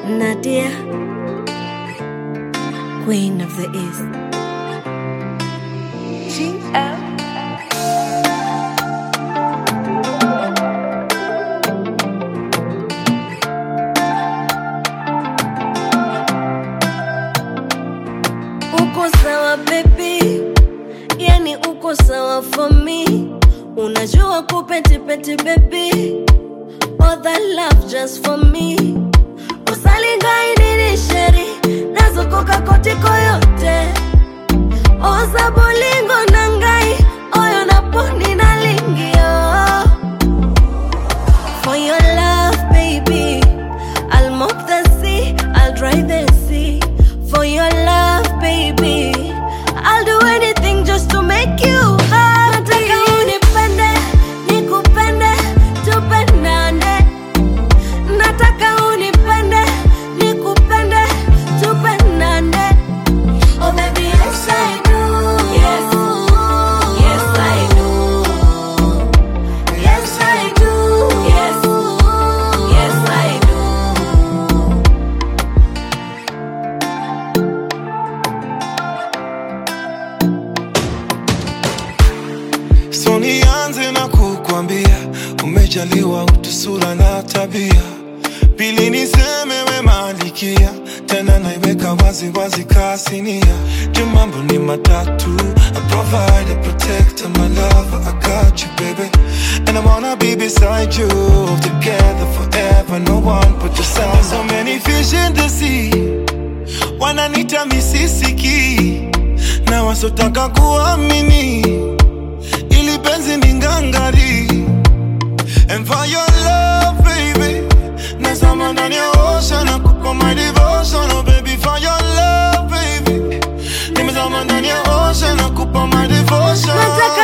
Nadia, Queen of the East. GL. Uko sawa baby, yani uko sawa for me. Unajua kupeti peti baby, all that love just for me. Usalingai nini sheri, nazukoka kotiko yote. Oza bolingo nangai, oyo naponi na lingio. For your love baby, I'll mop the sea, I'll dry the sea. For your love baby, I'll do anything just to make you happy. Nataka unipende, nikupende, tupendane. Nataka unipende, nikupende, tupendane. Oh baby, yes I do. Yes, yes I do. Yes I do. Yes, yes I do. So nianze na kukwambia, umejaliwa utu, sura na tabia. Pili niseme we malikia, tena naiweka wazi wazi kasinia. Jumambo ni matatu, I provide, I protect, my love, I got you baby. And I wanna be beside you, together forever, no one but yourself. There's so many fish in the sea, wananita misisiki, na wasotaka kuamini, ili penzi ni ngangari. And for your love baby, nazama ndani ya ocean, nakupa my devotion. Oh baby, for your love baby, nimezama ndani ya ocean, nakupa my devotion.